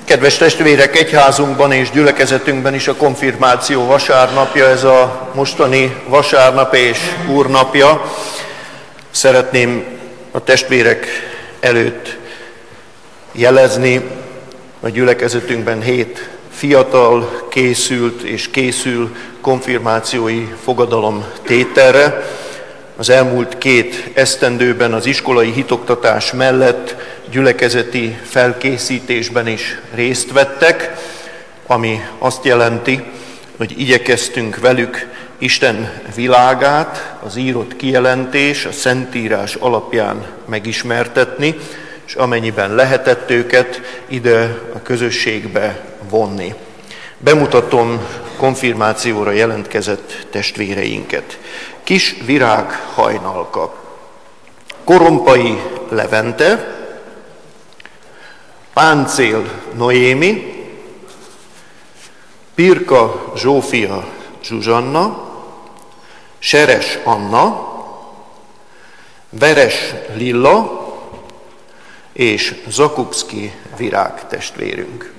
Kedves testvérek, egyházunkban és gyülekezetünkben is a konfirmáció vasárnapja, ez a mostani vasárnap és úrnapja. Szeretném a testvérek előtt jelezni, a gyülekezetünkben 7 fiatal készült és készül konfirmációi fogadalom tételre. Az elmúlt 2 esztendőben az iskolai hitoktatás mellett gyülekezeti felkészítésben is részt vettek, ami azt jelenti, hogy igyekeztünk velük Isten világát, az írott kijelentés, a Szentírás alapján megismertetni, és amennyiben lehetett őket ide a közösségbe vonni. Bemutatom konfirmációra jelentkezett testvéreinket. Kis Virág Hajnalka, Korompai Levente, Páncél Noémi, Pirka Zsófia Zsuzsanna, Seres Anna, Veres Lilla és Zakubszki Virág testvérünk.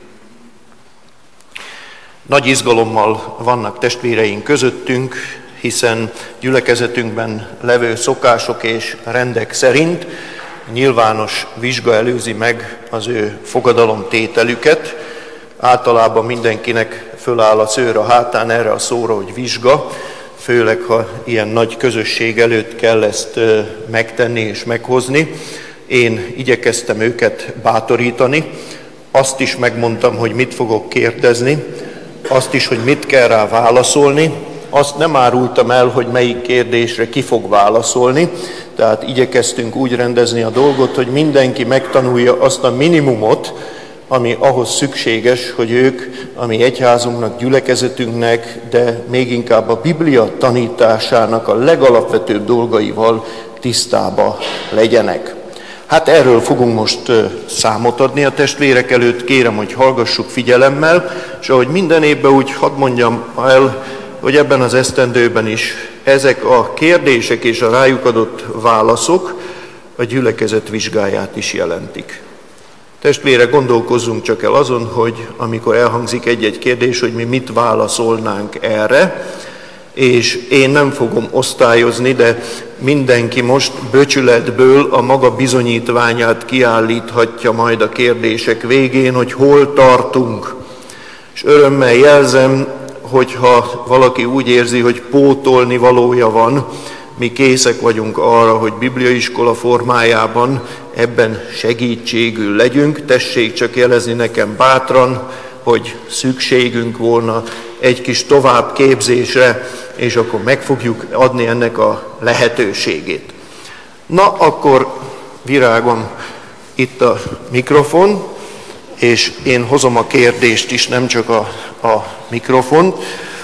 Nagy izgalommal vannak testvéreink közöttünk, hiszen gyülekezetünkben levő szokások és rendek szerint nyilvános vizsga előzi meg az ő fogadalomtételüket. Általában mindenkinek föláll a szőr a hátán erre a szóra, hogy vizsga, főleg ha ilyen nagy közösség előtt kell ezt megtenni és meghozni. Én igyekeztem őket bátorítani, azt is megmondtam, hogy mit fogok kérdezni, azt is, hogy mit kell rá válaszolni, azt nem árultam el, hogy melyik kérdésre ki fog válaszolni, tehát igyekeztünk úgy rendezni a dolgot, hogy mindenki megtanulja azt a minimumot, ami ahhoz szükséges, hogy ők, ami egyházunknak, gyülekezetünknek, de még inkább a Biblia tanításának a legalapvetőbb dolgaival tisztába legyenek. Hát erről fogunk most számot adni a testvérek előtt, kérem, hogy hallgassuk figyelemmel, és ahogy minden évben úgy hadd mondjam el, hogy ebben az esztendőben is ezek a kérdések és a rájuk adott válaszok a gyülekezet vizsgáját is jelentik. Testvére, gondolkozzunk csak el azon, hogy amikor elhangzik egy-egy kérdés, hogy mi mit válaszolnánk erre, és én nem fogom osztályozni, de mindenki most böcsületből a maga bizonyítványát kiállíthatja majd a kérdések végén, hogy hol tartunk. És örömmel jelzem, hogyha valaki úgy érzi, hogy pótolni valója van, mi készek vagyunk arra, hogy bibliaiskola formájában ebben segítségül legyünk. Tessék csak jelezni nekem bátran, hogy szükségünk volna egy kis továbbképzésre, és akkor meg fogjuk adni ennek a lehetőségét. Na, akkor Virágon itt a mikrofon, és én hozom a kérdést is, nem csak a mikrofont,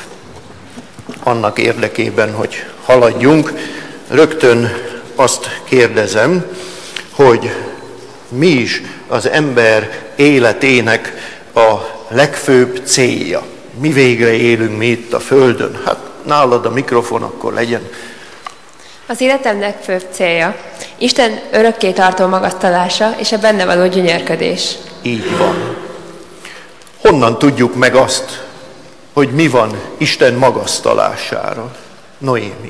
annak érdekében, hogy haladjunk. Rögtön azt kérdezem, hogy mi is az ember életének a legfőbb célja. Mi végre élünk mi itt a Földön? Hát nálad a mikrofon, akkor legyen. Az életem legfőbb célja Isten örökké tartó magasztalása és a benne való gyönyörködés. Így van. Honnan tudjuk meg azt, hogy mi van Isten magasztalására? Noémi.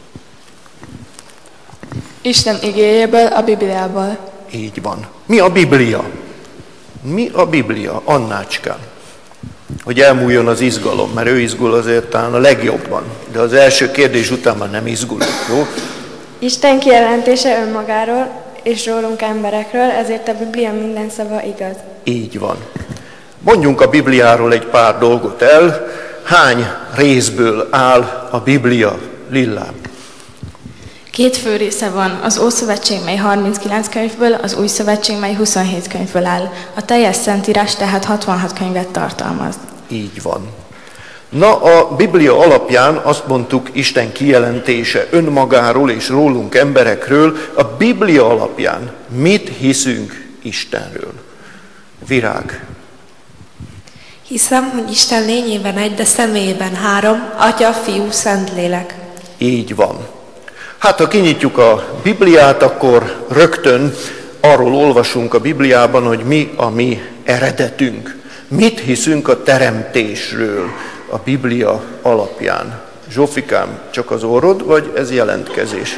Isten igéjéből, a Bibliából. Így van. Mi a Biblia? Mi a Biblia, Annácskám? Hogy elmúljon az izgalom, mert ő izgul azért talán a legjobban. De az első kérdés után már nem izgulok, jó? Isten kijelentése önmagáról és rólunk emberekről, ezért a Biblia minden szava igaz. Így van. Mondjunk a Bibliáról egy pár dolgot el. Hány részből áll a Biblia, Lillám? 2 fő része van, az Ószövetség, mely 39 könyvből, az Új Szövetség, mely 27 könyvből áll. A teljes Szentírás tehát 66 könyvet tartalmaz. Így van. Na, a Biblia alapján azt mondtuk, Isten kijelentése önmagáról és rólunk emberekről. A Biblia alapján mit hiszünk Istenről? Virág. Hiszem, hogy Isten lényében egy, de személyében 3, Atya, Fiú, Szentlélek. Így van. Hát, ha kinyitjuk a Bibliát, akkor rögtön arról olvasunk a Bibliában, hogy mi a mi eredetünk. Mit hiszünk a teremtésről a Biblia alapján? Zsófikám, csak az orrod, vagy ez jelentkezés?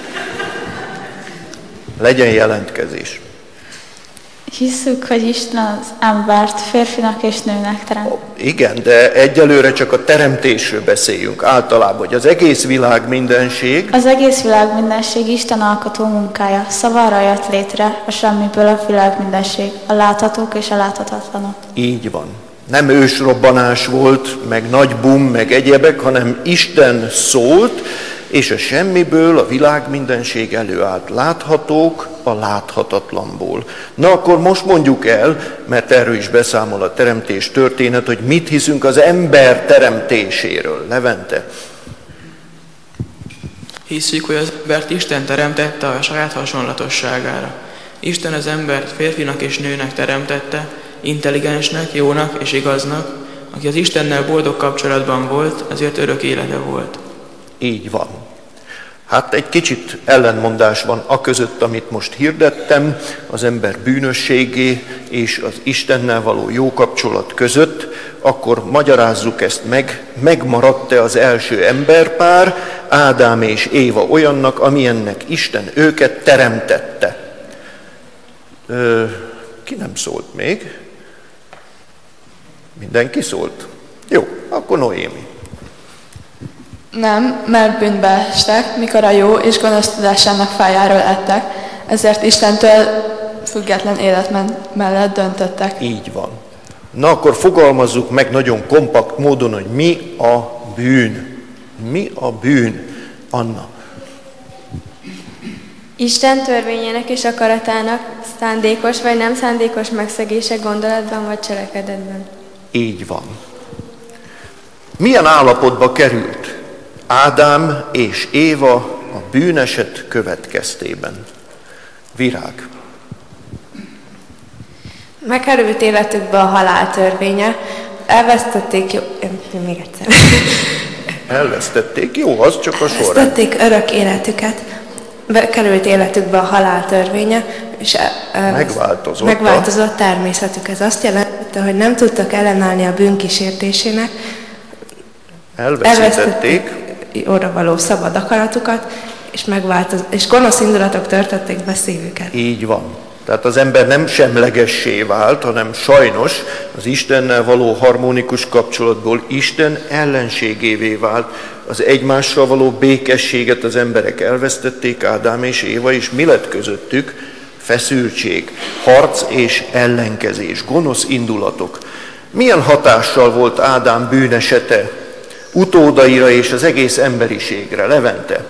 Legyen jelentkezés. Hisszük, hogy Isten az embert férfinak és nőnek teremt. Igen, de egyelőre csak a teremtésről beszéljünk általában, hogy az egész világ mindenség. Az egész világ mindenség Isten alkotó munkája. Szavára jött létre a semmiből a világ mindenség, a láthatók és a láthatatlanok. Így van. Nem ősrobbanás volt, meg nagy bum, meg egyebek, hanem Isten szólt, és a semmiből a világ mindenség előállt. Láthatók a láthatatlanból. Na akkor most mondjuk el, mert erről is beszámol a teremtés történet, hogy mit hiszünk az ember teremtéséről. Levente. Hisszük, hogy az embert Isten teremtette a saját hasonlatosságára. Isten az embert férfinak és nőnek teremtette, intelligensnek, jónak és igaznak, aki az Istennel boldog kapcsolatban volt, ezért örök élete volt. Így van. Hát egy kicsit ellentmondás van a között, amit most hirdettem, az ember bűnösségé és az Istennel való jó kapcsolat között, akkor magyarázzuk ezt meg, megmaradt-e az első emberpár, Ádám és Éva olyannak, amilyennek Isten őket teremtette. Ki nem szólt még? Mindenki szólt? Jó, akkor Noémi. Nem, mert bűnbe estek, mikor a jó és gonosz tudásának fájáról ettek, ezért Istentől független élet mellett döntöttek. Így van. Na akkor fogalmazzuk meg nagyon kompakt módon, hogy mi a bűn. Mi a bűn, Anna? Isten törvényének és akaratának szándékos vagy nem szándékos megszegése gondolatban vagy cselekedetben. Így van. Milyen állapotba került Ádám és Éva a bűneset következtében? Virág. Megkerült életükbe a halál törvénye, elvesztették, még egyszer. Elvesztették, jó, az csak a sorrend. Elvesztették örök életüket, bekerült életükbe a halál törvénye, és megváltozott természetük. Ez azt jelenti, hogy nem tudtak ellenállni a bűnkísértésének, elvesztették orra való szabad akaratukat, és gonosz indulatok törtették be szívüket. Így van. Tehát az ember nem semlegessé vált, hanem sajnos az Istennel való harmonikus kapcsolatból Isten ellenségévé vált. Az egymással való békességet az emberek elvesztették, Ádám és Éva, és mi lett közöttük? Feszültség, harc és ellenkezés, gonosz indulatok. Milyen hatással volt Ádám bűnesete utódaira és az egész emberiségre? Levente.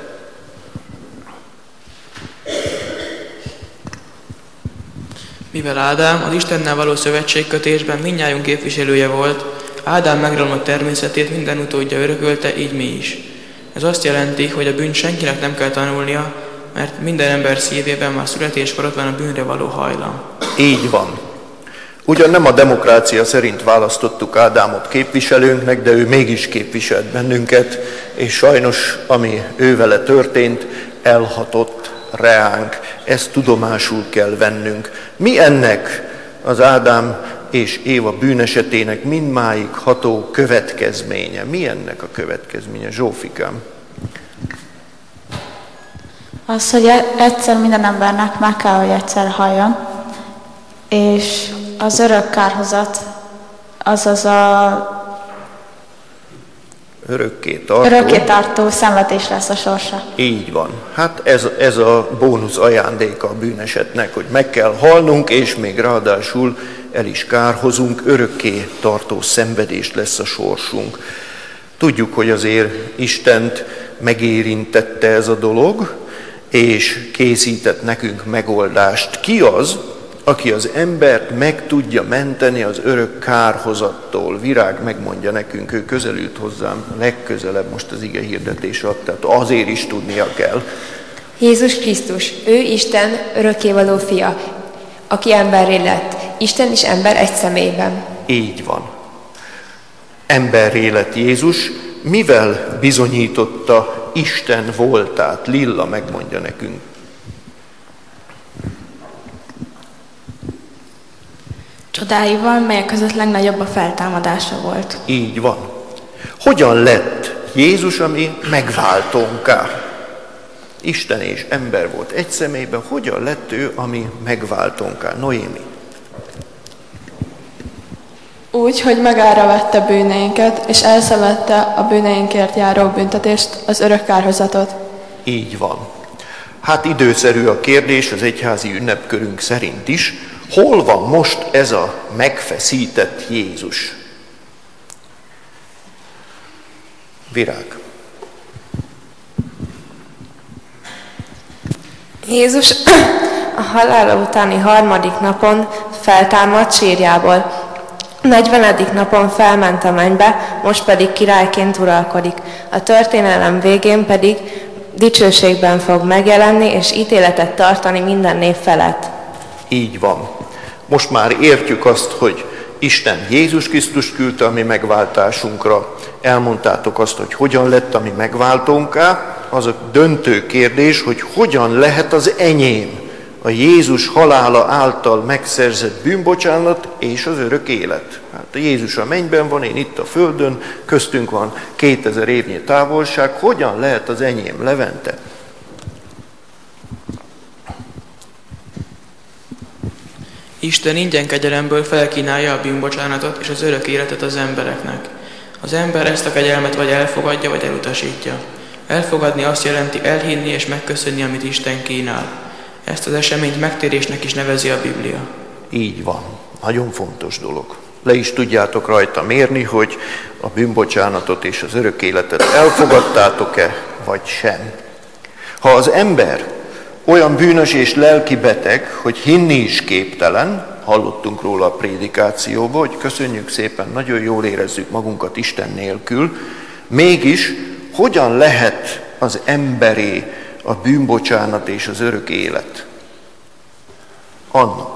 Mivel Ádám az Istennel való szövetségkötésben mindnyájunk képviselője volt, Ádám megromlott természetét minden utódja örökölte, így mi is. Ez azt jelenti, hogy a bűnt senkinek nem kell tanulnia, mert minden ember szívében már születéskor ott van a bűnre való hajlam. Így van. Ugyan nem a demokrácia szerint választottuk Ádámot képviselőnknek, de ő mégis képviselt bennünket, és sajnos, ami ővele történt, elhatott reánk. Ezt tudomásul kell vennünk. Mi ennek az Ádám és Éva bűnesetének mindmáig ható következménye? Mi ennek a következménye, Zsófikám? Az, hogy egyszer minden embernek meg kell, hogy egyszer halljon, és az örök kárhozat, azaz a örökké tartó szenvedés lesz a sorsa. Így van. Hát ez a bónusz ajándéka a bűnesetnek, hogy meg kell halnunk, és még ráadásul el is kárhozunk, örökké tartó szenvedés lesz a sorsunk. Tudjuk, hogy azért Istent megérintette ez a dolog, és készített nekünk megoldást. Ki az, aki az embert meg tudja menteni az örök kárhozattól? Virág megmondja nekünk, ő közelült hozzám legközelebb most az ige hirdetés alatt, tehát azért is tudnia kell. Jézus Krisztus, ő Isten örökkévaló fia, aki emberré lett. Isten és ember egy személyben. Így van. Emberré lett Jézus, mivel bizonyította Isten voltát? Lilla megmondja nekünk. csodáival, melyek között legnagyobb a feltámadása volt. Így van. Hogyan lett Jézus a mi megváltónká? Isten és ember volt egy személyben, hogyan lett ő a mi megváltónká? Noémi. Úgy, hogy magára vette bűneinket, és elszenvedte a bűneinkért járó büntetést, az örök kárhozatot. Így van. Hát időszerű a kérdés az egyházi ünnepkörünk szerint is. Hol van most ez a megfeszített Jézus? Virág. Jézus a halála utáni 3. napon feltámadt sírjából. 40. napon felment a mennybe, most pedig királyként uralkodik. A történelem végén pedig dicsőségben fog megjelenni, és ítéletet tartani minden nép felett. Így van. Most már értjük azt, hogy Isten Jézus Krisztust küldte a mi megváltásunkra. Elmondtátok azt, hogy hogyan lett a mi megváltónká. Az a döntő kérdés, hogy hogyan lehet az enyém, a Jézus halála által megszerzett bűnbocsánat és az örök élet. Hát a Jézus a mennyben van, én itt a földön, köztünk van 2000 évnyi távolság. Hogyan lehet az enyém, Levente? Isten ingyen kegyelemből felkínálja a bűnbocsánatot és az örök életet az embereknek. Az ember ezt a kegyelmet vagy elfogadja, vagy elutasítja. Elfogadni azt jelenti elhinni és megköszönni, amit Isten kínál. Ezt az eseményt megtérésnek is nevezi a Biblia. Így van. Nagyon fontos dolog. Le is tudjátok rajta mérni, hogy a bűnbocsánatot és az örök életet elfogadtátok-e, vagy sem. Ha az ember olyan bűnös és lelki beteg, hogy hinni is képtelen, hallottunk róla a prédikációban, hogy köszönjük szépen, nagyon jól érezzük magunkat Isten nélkül, mégis hogyan lehet az emberé a bűnbocsánat és az örök élet? Anna.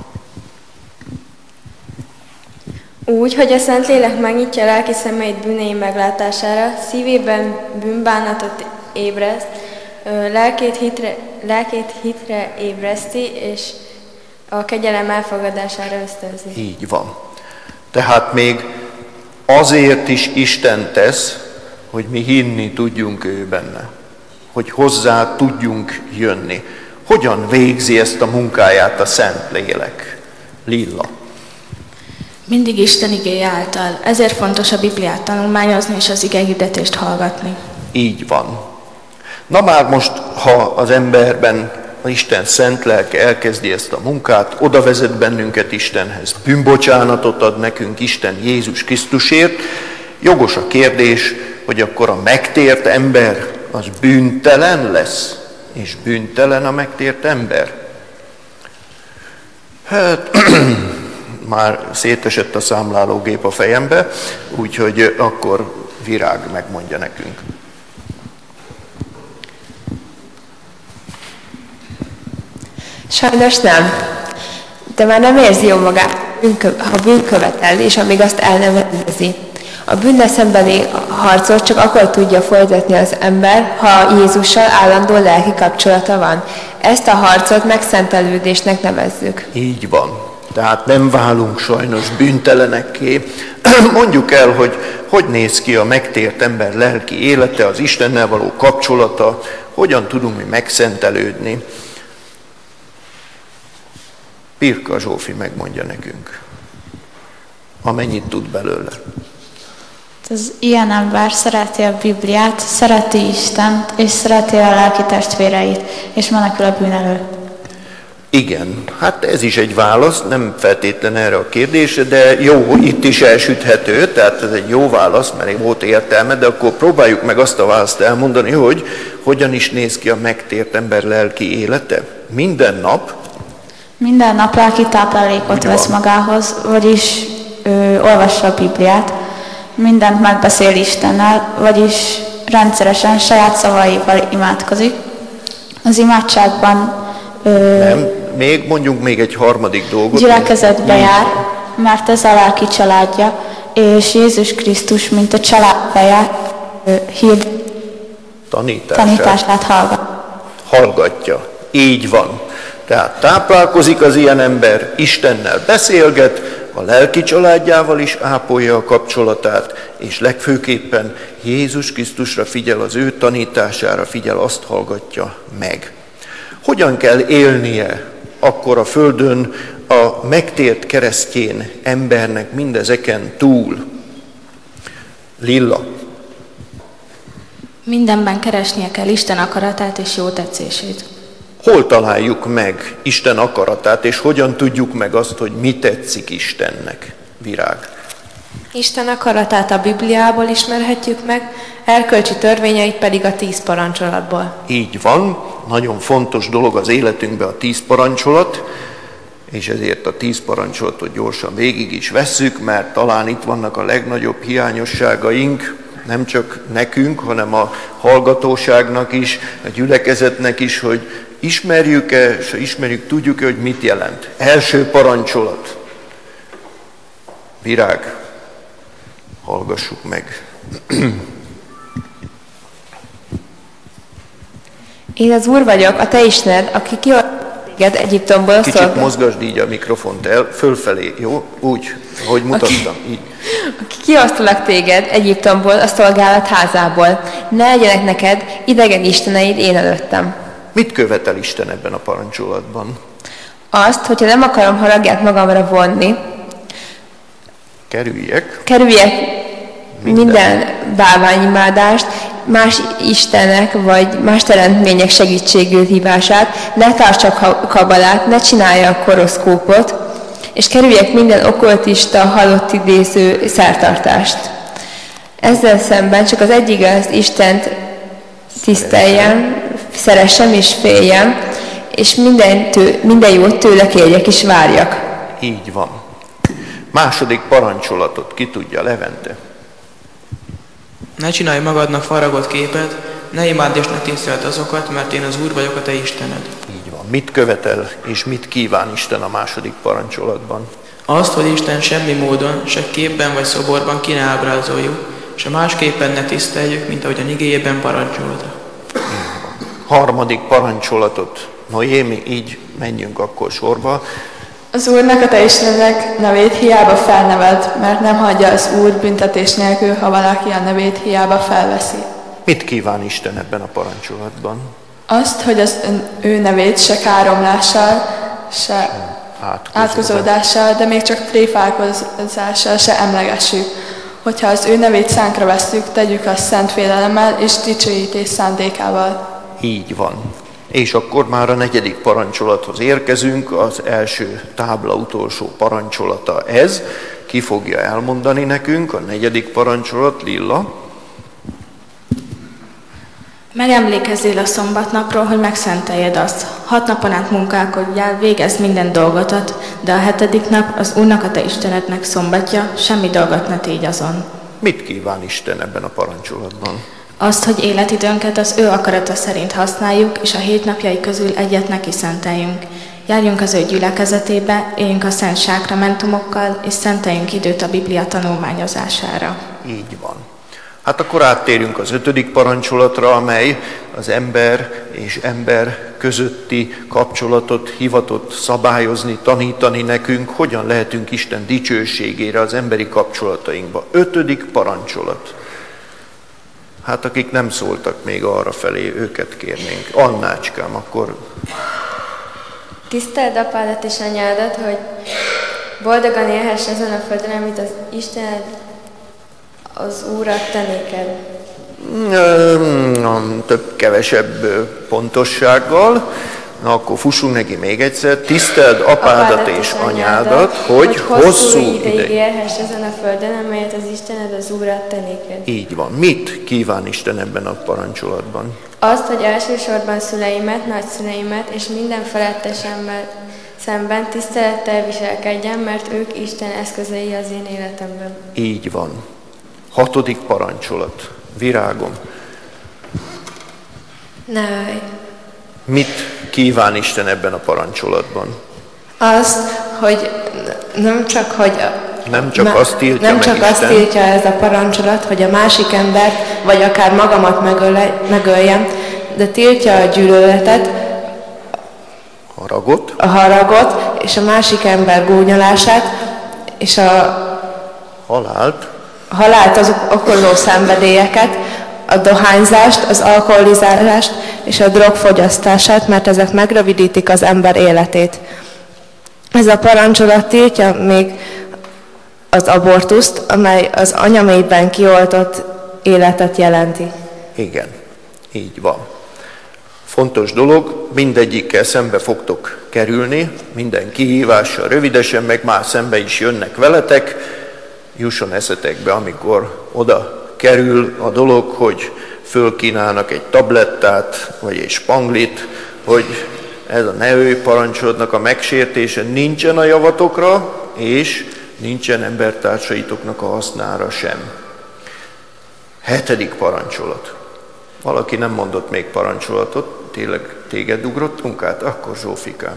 Úgy, hogy a Szentlélek megnyitja lelki szemeit bűnei meglátására, szívében bűnbánatot ébreszt, lelkét hitre ébreszti, és a kegyelem elfogadására ösztönzi. Így van. Tehát még azért is Isten tesz, hogy mi hinni tudjunk ő benne, hogy hozzá tudjunk jönni. Hogyan végzi ezt a munkáját a Szentlélek? Lilla. Mindig Isten igéje által. Ezért fontos a Bibliát tanulmányozni és az igehirdetést hallgatni. Így van. Na már most, ha az emberben az Isten szent lelke elkezdi ezt a munkát, oda vezet bennünket Istenhez, bűnbocsánatot ad nekünk Isten Jézus Krisztusért, jogos a kérdés, hogy akkor a megtért ember az bűntelen lesz, és bűntelen a megtért ember. Hát, már szétesett a számlálógép a fejembe, úgyhogy akkor Virág megmondja nekünk. Sajnos nem. De már nem érzi jól magát, ha bűnkövetel, és amíg azt el nem rendezi. A bűnnel szembeni harcot csak akkor tudja folytatni az ember, ha Jézussal állandó lelki kapcsolata van. Ezt a harcot megszentelődésnek nevezzük. Így van. Tehát nem válunk sajnos bűntelenekké. Mondjuk el, hogy néz ki a megtért ember lelki élete, az Istennel való kapcsolata, hogyan tudunk mi megszentelődni. Pirka Zsófi megmondja nekünk, amennyit tud belőle. Az ilyen ember szereti a Bibliát, szereti Istent, és szereti a lelki testvéreit, és menekül a bűn elől. Igen, hát ez is egy válasz, nem feltétlen erre a kérdésre, de jó, itt is elsüthető, tehát ez egy jó válasz, mert volt értelme, de akkor próbáljuk meg azt a választ elmondani, hogy hogyan is néz ki a megtért ember lelki élete. Minden nap lelki táplálékot vesz magához, vagyis olvassa a Bibliát, mindent megbeszél Istennel, vagyis rendszeresen saját szavaival imádkozik. Az imádságban még mondjunk még egy harmadik dolgot. Gyülekezetbe jár, mert ez a lelki családja, és Jézus Krisztus, mint a családba jár, tanítását hallgatja. Így van. Tehát táplálkozik az ilyen ember, Istennel beszélget, a lelki családjával is ápolja a kapcsolatát, és legfőképpen Jézus Krisztusra figyel, az ő tanítására figyel, azt hallgatja meg. Hogyan kell élnie akkor a földön a megtért keresztjén embernek mindezeken túl? Lilla. Mindenben keresnie kell Isten akaratát és jó tetszését. Hol találjuk meg Isten akaratát, és hogyan tudjuk meg azt, hogy mi tetszik Istennek? Virág. Isten akaratát a Bibliából ismerhetjük meg, erkölcsi törvényeit pedig a 10 parancsolatból. Így van, nagyon fontos dolog az életünkben a 10 parancsolat, és ezért a 10 parancsolatot gyorsan végig is vesszük, mert talán itt vannak a legnagyobb hiányosságaink, nem csak nekünk, hanem a hallgatóságnak is, a gyülekezetnek is, hogy ismerjük-e, és ha ismerjük, tudjuk-e, hogy mit jelent. Első parancsolat. Virág. Hallgassuk meg. Én az Úr vagyok, a te Istened, aki kihoztalak téged Egyiptomból. Kicsit mozgasd így a mikrofont el, fölfelé, jó? Úgy, ahogy mutattam. Így. Aki kihoztalak téged Egyiptomból, a szolgálat házából. Ne legyenek neked idegen isteneid én előttem. Mit követel Isten ebben a parancsolatban? Azt, hogyha nem akarom haragját magamra vonni, kerüljek minden bálványimádást, más istenek vagy más teremtmények segítségül hívását, ne tartsak kabalát, ne csináljak horoszkópot, és kerüljek minden okkultista, halott idéző szertartást. Ezzel szemben csak az egy igaz Istent tiszteljem, szeressem és féljem, és minden jót tőle kérjek és várjak. Így van. Második parancsolatot ki tudja, Levente? Ne csinálj magadnak faragott képet, ne imádd és ne tiszteld azokat, mert én az Úr vagyok, a te Istened. Így van. Mit követel és mit kíván Isten a második parancsolatban? Azt, hogy Isten semmi módon, se képben vagy szoborban ki ne ábrázoljuk, se másképpen ne tiszteljük, mint ahogy a igéjében parancsolta. Harmadik parancsolatot. Noémi, így menjünk akkor sorba. Az Úrnak, a te Istenednek nevét hiába felneved, mert nem hagyja az Úr büntetés nélkül, ha valaki a nevét hiába felveszi. Mit kíván Isten ebben a parancsolatban? Azt, hogy az ő nevét se káromlással, se átkozódással, de még csak tréfálkozással se emlegessük. Hogyha az ő nevét szánkra vesszük, tegyük azt szent félelemmel és dicsőítés szándékával. Így van. És akkor már a negyedik parancsolathoz érkezünk, az első tábla utolsó parancsolata ez. Ki fogja elmondani nekünk a negyedik parancsolat, Lilla? Megemlékezzél a szombatnapról, hogy megszenteljed azt. 6 napon át munkálkodjál, végezd minden dolgotat, de a 7. nap az Úrnak, a te Istenednek szombatja, semmi dolgot ne tégy azon. Mit kíván Isten ebben a parancsolatban? Azt, hogy életidőnket az ő akarata szerint használjuk, és a 7 napjai közül egyet neki szenteljünk. Járjunk az ő gyülekezetébe, éljünk a szent sákramentumokkal, és szenteljünk időt a Biblia tanulmányozására. Így van. Hát akkor áttérünk az 5. parancsolatra, amely az ember és ember közötti kapcsolatot hivatott szabályozni, tanítani nekünk, hogyan lehetünk Isten dicsőségére az emberi kapcsolatainkba. 5. parancsolat. Hát akik nem szóltak még arra felé, őket kérnénk. Annácskám, akkor... Tiszteld apádat és anyádat, hogy boldogan élhess ezen a földön, amit az Istened, az Úr adta néked. Több-kevesebb pontossággal. Na, akkor fussunk neki még egyszer. Tiszteld apádat és anyádat, hogy hosszú ideig élhess ezen a földön, amelyet az Istened, az Úr adta néked. Így van. Mit kíván Isten ebben a parancsolatban? Azt, hogy elsősorban szüleimet, nagyszüleimet és minden felettesemmel szemben tisztelettel viselkedjen, mert ők Isten eszközei az én életemben. Így van. 6. parancsolat. Virágom. Ne ölj. Mit kíván Isten ebben a parancsolatban? Azt, hogy nem csak azt tiltja nem csak azt tiltja ez a parancsolat, hogy a másik embert, vagy akár magamat megöljem, de tiltja a gyűlöletet, a haragot, és a másik ember gúnyolását, és a halált, az okozó szenvedélyeket, a dohányzást, az alkoholizálást és a drogfogyasztását, mert ezek megrövidítik az ember életét. Ez a parancsolat tiltja még az abortuszt, amely az anyaméhben kioltott életet jelenti. Igen, így van. Fontos dolog, mindegyikkel szembe fogtok kerülni, minden kihívással rövidesen, meg már szembe is jönnek veletek. Jusson eszetekbe, amikor oda kerül a dolog, hogy fölkínálnak egy tablettát, vagy egy spanglit, hogy ez a ne ölj parancsolatnak a megsértése nincsen a javatokra, és nincsen embertársaitoknak a hasznára sem. 7. parancsolat. Valaki nem mondott még parancssolatot, tényleg téged ugrottunk át? Akkor Zsófikám.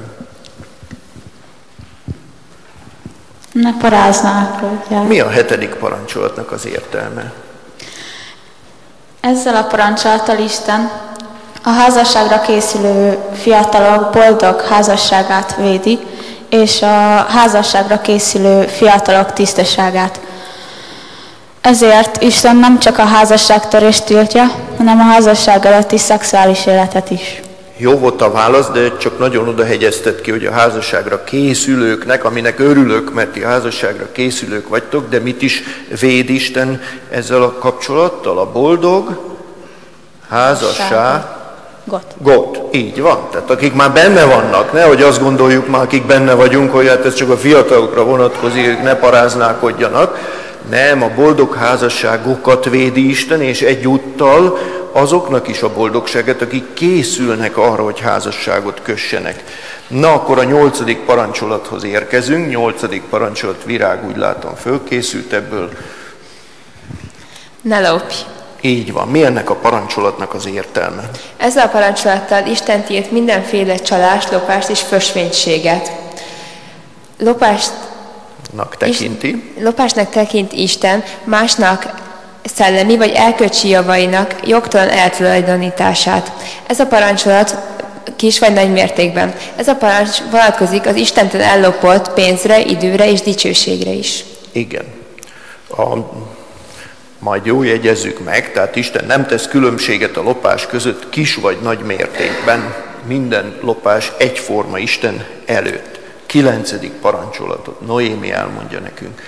Ne paráználkodjál. Mi a 7. parancsolatnak az értelme? Ezzel a parancsolattal Isten a házasságra készülő fiatalok boldog házasságát védi, és a házasságra készülő fiatalok tisztaságát. Ezért Isten nem csak a házasságtörést tiltja, hanem a házasság előtti szexuális életet is. Jó volt a válasz, de csak nagyon odahegyezted ki, hogy a házasságra készülőknek, aminek örülök, mert ti házasságra készülők vagytok, de mit is véd Isten ezzel a kapcsolattal? A boldog házasságot. Így van. Tehát akik már benne vannak, nehogy azt gondoljuk már, akik benne vagyunk, hogy hát ez csak a fiatalokra vonatkozik, ők ne paráználkodjanak. Nem, a boldog házasságokat védi Isten, és egyúttal azoknak is a boldogságot, akik készülnek arra, hogy házasságot kössenek. Na, akkor a 8. parancsolathoz érkezünk. 8. parancsolat, Virág, úgy látom, fölkészült ebből. Ne lopj! Így van. Mi ennek a parancsolatnak az értelme? Ezzel a parancsolattal Isten tilt mindenféle csalást, lopást és fösvénységet. Lopásnak tekint Isten másnak szellemi vagy erkölcsi javainak jogtalan eltulajdonítását. Ez a parancsolat kis vagy nagy mértékben. Ez a parancs vonatkozik az Istentől ellopott pénzre, időre és dicsőségre is. Igen. Majd jól jegyezzük meg, tehát Isten nem tesz különbséget a lopás között kis vagy nagy mértékben. Minden lopás egyforma Isten előtt. 9. parancsolatot Noémi elmondja nekünk.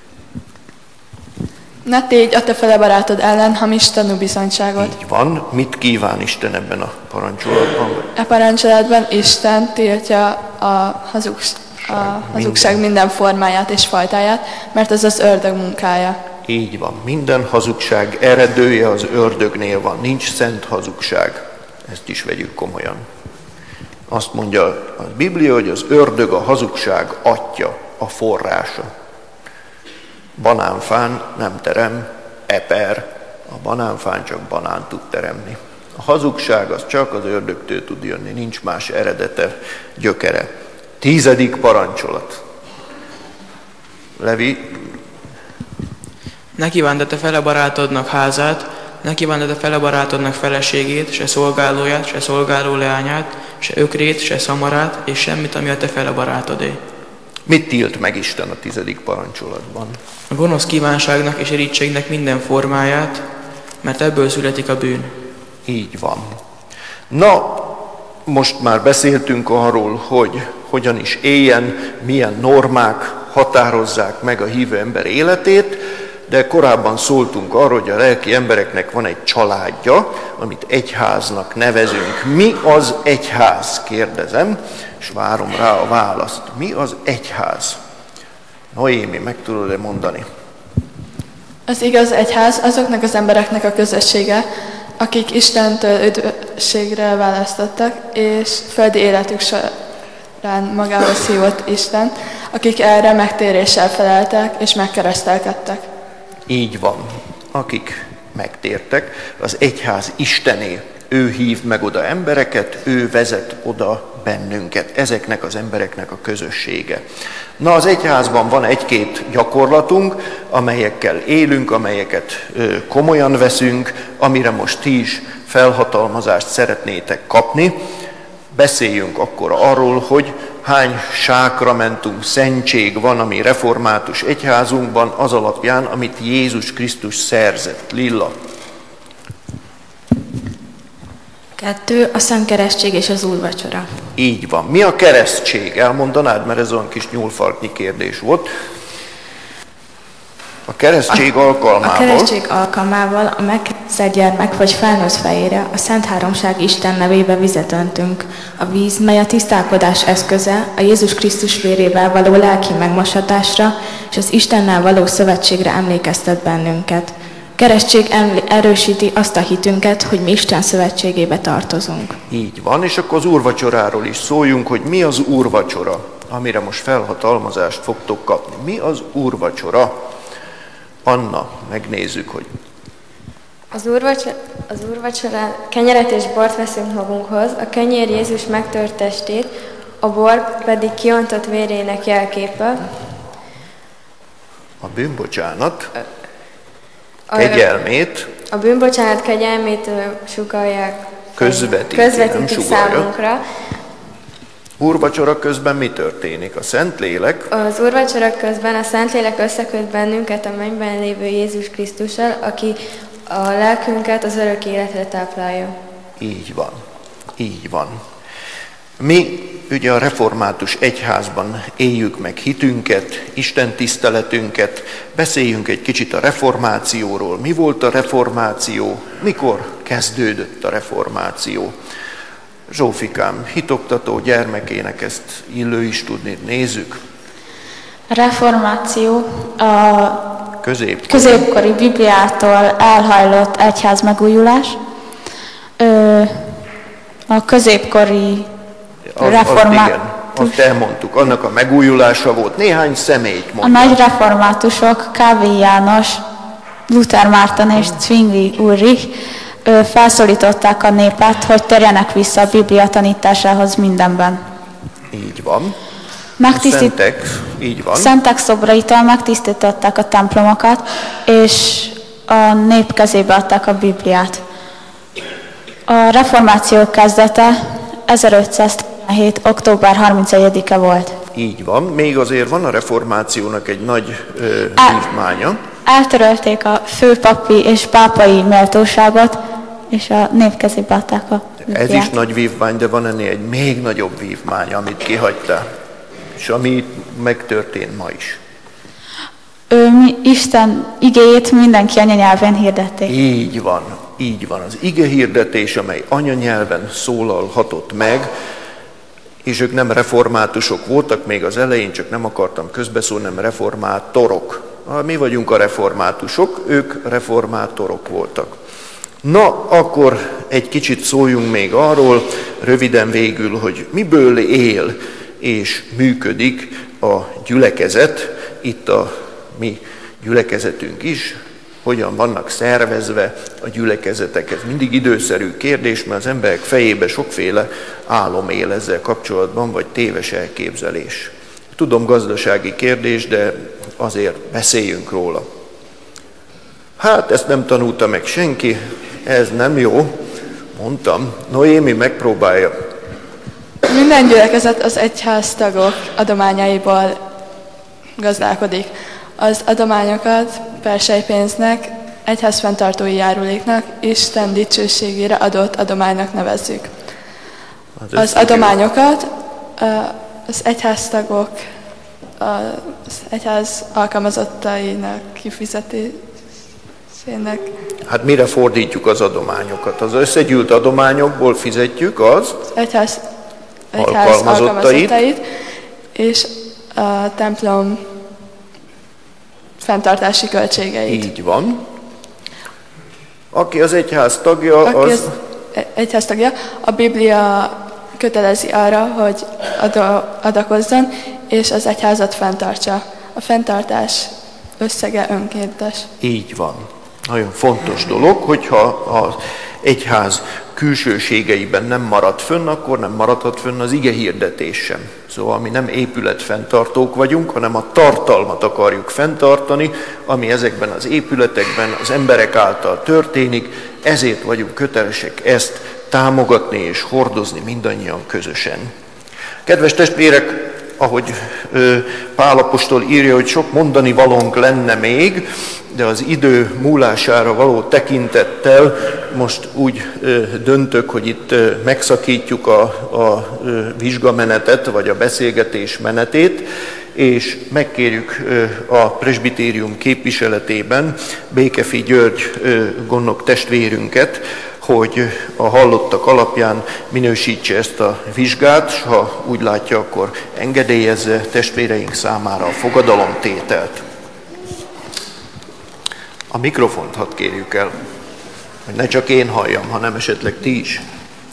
Ne tégy a te fele barátod ellen hamis tanúbizonyságot. Így van. Mit kíván Isten ebben a parancsolatban? E parancsolatban Isten tiltja a hazugság minden formáját és fajtáját, mert ez az ördög munkája. Így van. Minden hazugság eredője az ördögnél van. Nincs szent hazugság. Ezt is vegyük komolyan. Azt mondja a Biblia, hogy az ördög a hazugság atya, a forrása. Banánfán nem terem eper, a banánfán csak banánt tud teremni. A hazugság az csak az ördögtől tud jönni, nincs más eredete, gyökere. 10. parancsolat. Levi. Ne kívánd a te fele barátodnak házát, ne kívánd a te fele barátodnak feleségét, se szolgálóját, se szolgáló leányát, se ökrét, se szamarát, és semmit, ami a te fele barátodé. Mit tilt meg Isten a 10. parancsolatban? A gonosz kívánságnak és irítségnek minden formáját, mert ebből születik a bűn. Így van. Na, most már beszéltünk arról, hogy hogyan is éljen, milyen normák határozzák meg a hívő ember életét, de korábban szóltunk arról, hogy a lelki embereknek van egy családja, amit egyháznak nevezünk. Mi az egyház? Kérdezem, és várom rá a választ. Mi az egyház? Noémi, meg tudod-e mondani? Az igaz egyház azoknak az embereknek a közössége, akik Istentől üdvösségre választottak, és földi életük során magához hívott Isten, akik erre megtéréssel feleltek és megkeresztelkedtek. Így van. Akik megtértek, az egyház Istené. Ő hív meg oda embereket, ő vezet oda bennünket. Ezeknek az embereknek a közössége. Na, az egyházban van egy-két gyakorlatunk, amelyekkel élünk, amelyeket komolyan veszünk, amire most ti is felhatalmazást szeretnétek kapni. Beszéljünk akkor arról, hogy hány sákramentum, szentség van a mi református egyházunkban az alapján, amit Jézus Krisztus szerzett. Lilla. 2. A Szent Keresztség és az Úrvacsora. Így van. Mi a keresztség? Elmondanád, mert ez olyan kis nyúlfarknyi kérdés volt. A keresztség alkalmával... A keresztség alkalmával a megkeresztelt gyermek vagy felnőtt fejére a Szent Háromság Isten nevébe vizet öntünk. A víz, mely a tisztálkodás eszköze, a Jézus Krisztus vérével való lelki megmosatásra és az Istennel való szövetségre emlékeztet bennünket. Keresztség erősíti azt a hitünket, hogy mi Isten szövetségébe tartozunk. Így van, és akkor az úrvacsoráról is szóljunk, hogy mi az úrvacsora, amire most felhatalmazást fogtok kapni. Mi az úrvacsora? Anna, megnézzük, hogy... Az úrvacsorán kenyeret és bort veszünk magunkhoz, a kenyér Jézus megtört testét, a bor pedig kiontott vérének jelképe. A bűnbocsánat kegyelmét. A bűnbocsánat kegyelmét sugallják, közvetítik számunkra. Úrvacsora közben mi történik? A Szentlélek? Az úrvacsora közben a Szentlélek összeköt bennünket a mennyben lévő Jézus Krisztussal, aki a lelkünket az örök életre táplálja. Így van. Így van. Mi ugye a református egyházban éljük meg hitünket, Isten tiszteletünket, beszéljünk egy kicsit a reformációról. Mi volt a reformáció? Mikor kezdődött a reformáció? Zsófikám, hitoktató gyermekének ezt illő is tudni. Nézzük. A reformáció a középkori Bibliától elhajlott egyház megújulás. A középkori azt elmondtuk, annak a megújulása volt. Néhány személyt mondtam. A nagy reformátusok, Kávé János, Luther Márton és Zwingli Ulrich felszólították a népet, hogy térjenek vissza a Biblia tanításához mindenben. Így van. Így van. Szentek szobraitól megtisztították a templomokat, és a nép kezébe adták a Bibliát. A reformáció kezdete 1517. október 31-e volt. Így van. Még azért van a reformációnak egy nagy vívmánya. Eltörölték a főpapi és pápai méltóságot, és a nép kezébe adták a Bibliát. Ez is nagy vívmány, de van ennél egy még nagyobb vívmány, amit kihagytál, és ami megtörtént ma is. Isten igéjét mindenki anyanyelven hirdették. Így van, így van. Az ige hirdetés, amely anyanyelven szólalhatott meg, és ők nem reformátusok voltak még az elején, csak nem akartam közbeszólni, nem reformátorok. Mi vagyunk a reformátusok, ők reformátorok voltak. Na, akkor egy kicsit szóljunk még arról, röviden végül, hogy miből él és működik a gyülekezet, itt a mi gyülekezetünk is, hogyan vannak szervezve a gyülekezetek. Ez mindig időszerű kérdés, mert az emberek fejébe sokféle álom él ezzel kapcsolatban, vagy téves elképzelés. Tudom, gazdasági kérdés, de azért beszéljünk róla. Hát, ezt nem tanulta meg senki, ez nem jó, mondtam. Noémi megpróbálja. Minden gyülekezet az egyház tagok adományaiból gazdálkodik. Az adományokat perselypénznek, egyház fenntartói járuléknak, Isten dicsőségére adott adománynak nevezzük. Az adományokat az egyháztagok, az egyház alkalmazottainak kifizetésének. Hát mire fordítjuk az adományokat? Az összegyűlt adományokból fizetjük az egyház alkalmazottait és a templom fenntartási költségeit. Így van. Aki az egyház tagja, egyház tagja, a Biblia kötelezi arra, hogy adakozzon, és az egyházat fenntartsa. A fenntartás összege önkéntes. Így van. Nagyon fontos dolog, hogyha az egyház külsőségeiben nem marad fönn, akkor nem maradhat fönn az ige hirdetés sem. Szóval mi nem épületfenntartók vagyunk, hanem a tartalmat akarjuk fenntartani, ami ezekben az épületekben az emberek által történik, ezért vagyunk kötelesek ezt támogatni és hordozni mindannyian közösen. Kedves testvérek, ahogy Pál apostol írja, hogy sok mondani valónk lenne még, de az idő múlására való tekintettel most úgy döntök, hogy itt megszakítjuk a vizsgamenetet, vagy a beszélgetés menetét, és megkérjük a presbitérium képviseletében Békefi György gondnok testvérünket, hogy a hallottak alapján minősítse ezt a vizsgát, és ha úgy látja, akkor engedélyezze testvéreink számára a fogadalomtételt. A mikrofont hadd kérjük el, hogy ne csak én halljam, hanem esetleg ti is.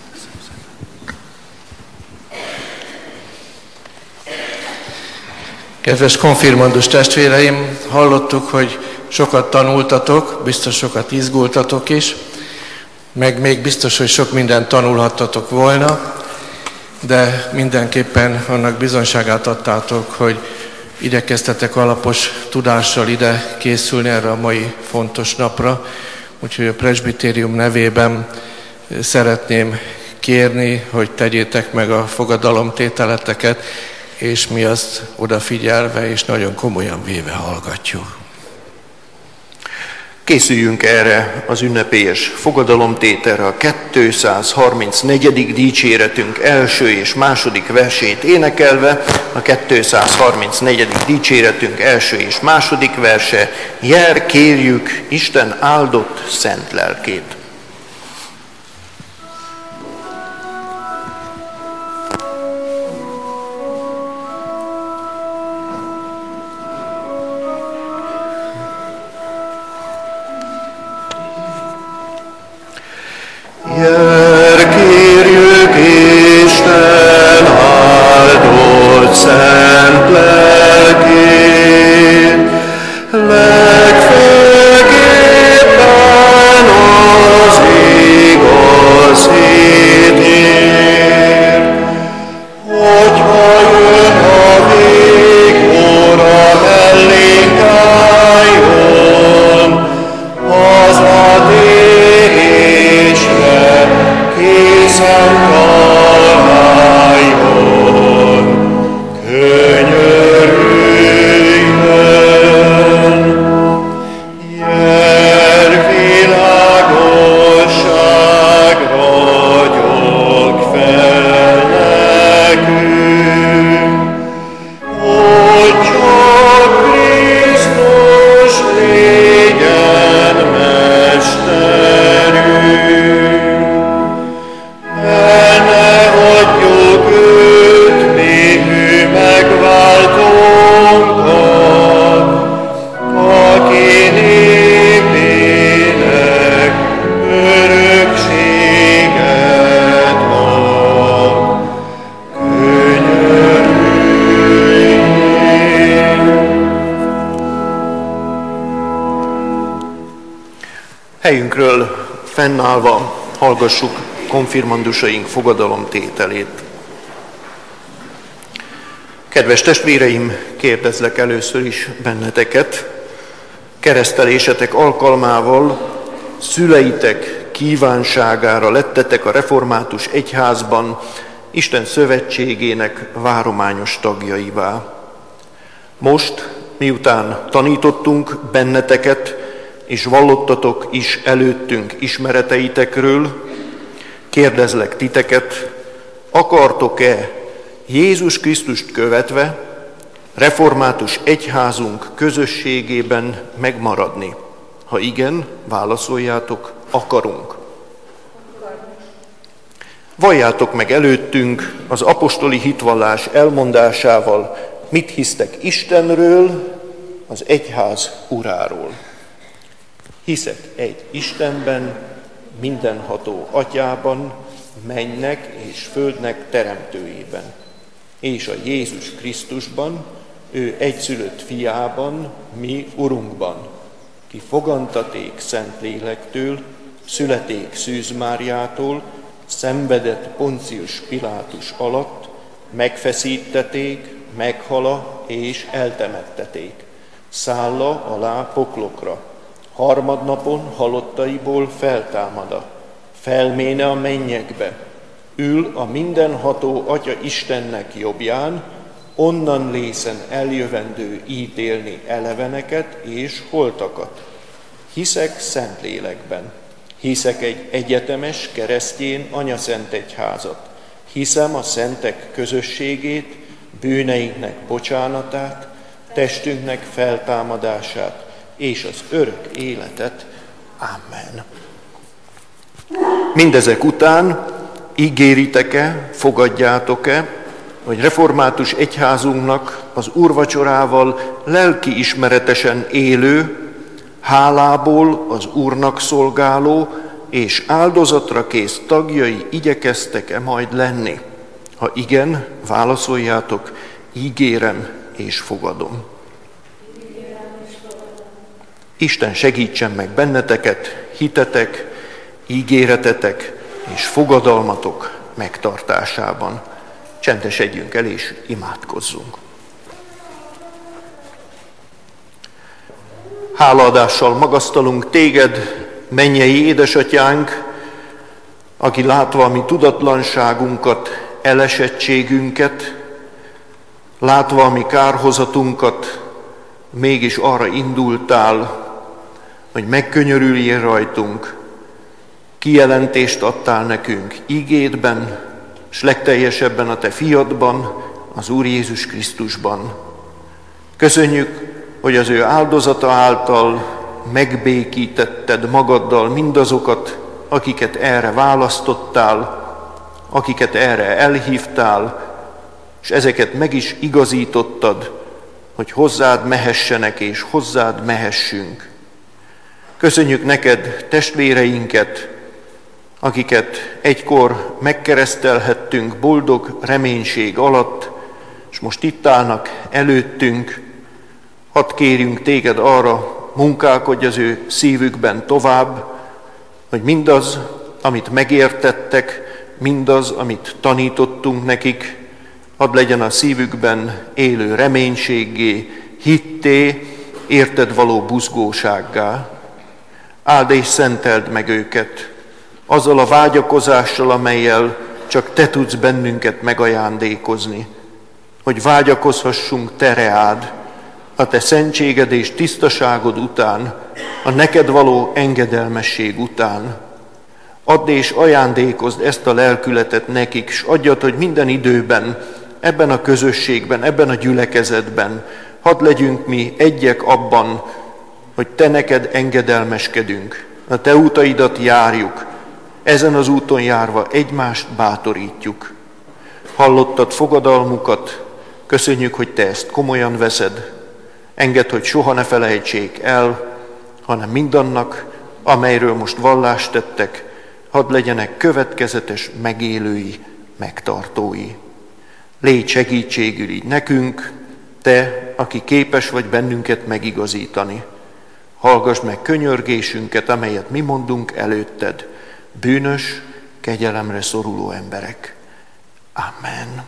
Kedves konfirmandus testvéreim, hallottuk, hogy sokat tanultatok, biztos sokat izgultatok is, meg még biztos, hogy sok mindent tanulhattatok volna, de mindenképpen annak bizonyságát adtátok, hogy igyekeztetek alapos tudással ide készülni erre a mai fontos napra. Úgyhogy a presbitérium nevében szeretném kérni, hogy tegyétek meg a fogadalomtételeteket, és mi azt odafigyelve és nagyon komolyan véve hallgatjuk. Készüljünk erre az ünnepélyes fogadalomtételre, a 234. dicséretünk első és második versét énekelve, a 234. dicséretünk első és második verse, jel kérjük Isten áldott szent lelkét. Kérjük Isten áldott szent lelkét, legfőképpen az igaz hitért, hogyha jön a végóra mellénk álljon, az a térésre készen találjon, könyörüljön. Jel világosság ragyog fel nekünk, hogy csak Krisztus legyen mesterünk. El ne hagyjuk őt, mi ő megváltónkat, aki népének örökséget ad. Helyünkről fennállva hallgassuk konfirmandusaink fogadalomtételét. Kedves testvéreim, kérdezlek először is benneteket, keresztelésetek alkalmával szüleitek kívánságára lettetek a református egyházban Isten szövetségének várományos tagjaivá. Most, miután tanítottunk benneteket, és vallottatok is előttünk ismereteitekről, kérdezlek titeket, akartok-e Jézus Krisztust követve református egyházunk közösségében megmaradni? Ha igen, válaszoljátok, akarunk. Valljátok meg előttünk az apostoli hitvallás elmondásával, mit hisztek Istenről, az egyház uráról. Hiszek egy Istenben, mindenható Atyában, mennynek és földnek teremtőjében, és a Jézus Krisztusban, ő egyszülött fiában, mi Urunkban, ki fogantaték Szentlélektől, születék Szűz Máriától, szenvedett Poncius Pilátus alatt, megfeszítették, meghala és eltemetteték, szálla alá poklokra, harmadnapon halottaiból feltámada, felméne a mennyekbe, ül a mindenható Atya Istennek jobbján, onnan lészen eljövendő ítélni eleveneket és holtakat. Hiszek Szentlélekben, hiszek egy egyetemes keresztjén anyaszent egyházat, hiszem a szentek közösségét, bűneinknek bocsánatát, testünknek feltámadását és az örök életet. Amen. Mindezek után ígéritek-e, fogadjátok-e, hogy református egyházunknak az úrvacsorával lelkiismeretesen élő, hálából az Úrnak szolgáló és áldozatra kész tagjai igyekeztek-e majd lenni? Ha igen, válaszoljátok, ígérem és fogadom. Isten segítsen meg benneteket, hitetek, ígéretetek és fogadalmatok megtartásában. Csendesedjünk el és imádkozzunk. Hálaadással magasztalunk téged, mennyei édesatyánk, aki látva a mi tudatlanságunkat, elesettségünket, látva a mi kárhozatunkat, mégis arra indultál, hogy megkönyörüljél rajtunk, kijelentést adtál nekünk ígédben, s legteljesebben a te fiadban, az Úr Jézus Krisztusban. Köszönjük, hogy az ő áldozata által megbékítetted magaddal mindazokat, akiket erre választottál, akiket erre elhívtál, és ezeket meg is igazítottad, hogy hozzád mehessenek és hozzád mehessünk. Köszönjük neked testvéreinket, akiket egykor megkeresztelhettünk boldog reménység alatt, és most itt állnak előttünk. Hadd kérjünk téged arra, munkálkodj az ő szívükben tovább, hogy mindaz, amit megértettek, mindaz, amit tanítottunk nekik, hadd legyen a szívükben élő reménységgé, hitté, érted való buzgósággá. Áld és szenteld meg őket, azzal a vágyakozással, amellyel csak te tudsz bennünket megajándékozni, hogy vágyakozhassunk te reád, a te szentséged és tisztaságod után, a neked való engedelmesség után. Add és ajándékozd ezt a lelkületet nekik, s adjad, hogy minden időben, ebben a közösségben, ebben a gyülekezetben, hadd legyünk mi egyek abban, hogy te neked engedelmeskedünk, a te utaidat járjuk, ezen az úton járva egymást bátorítjuk. Hallottad fogadalmukat, köszönjük, hogy te ezt komolyan veszed, engedd, hogy soha ne felejtsék el, hanem mindannak, amelyről most vallást tettek, hadd legyenek következetes megélői, megtartói. Légy segítségül így nekünk, te, aki képes vagy bennünket megigazítani. Hallgass meg könyörgésünket, amelyet mi mondunk előtted, bűnös, kegyelemre szoruló emberek. Amen.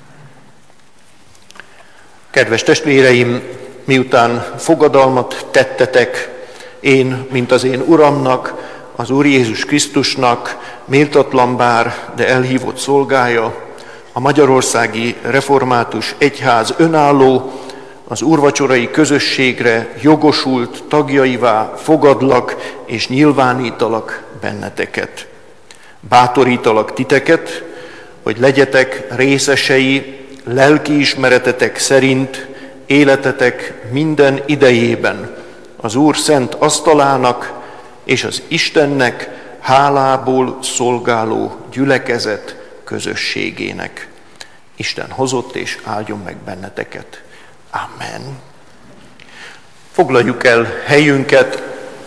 Kedves testvéreim, miután fogadalmat tettetek, én, mint az én Uramnak, az Úr Jézus Krisztusnak, méltatlan bár, de elhívott szolgája, a Magyarországi Református Egyház önálló, az úrvacsorai közösségre jogosult tagjaivá fogadlak és nyilvánítalak benneteket. Bátorítalak titeket, hogy legyetek részesei lelkiismeretetek szerint életetek minden idejében az Úr szent asztalának és az Istennek hálából szolgáló gyülekezet közösségének. Isten hozott és áldjon meg benneteket. Amen. Foglaljuk el helyünket,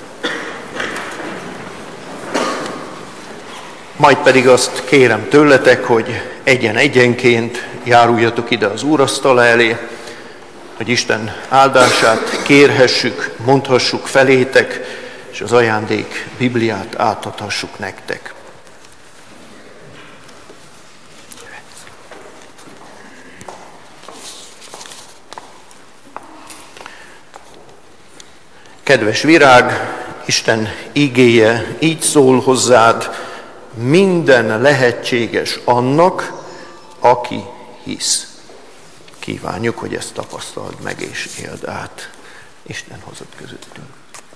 majd pedig azt kérem tőletek, hogy egyen-egyenként járuljatok ide az úrasztala elé, hogy Isten áldását kérhessük, mondhassuk felétek, és az ajándék Bibliát átadhassuk nektek. Kedves virág, Isten ígéje így szól hozzád, minden lehetséges annak, aki hisz. Kívánjuk, hogy ezt tapasztald meg és éld át. Isten hozott közöttünk.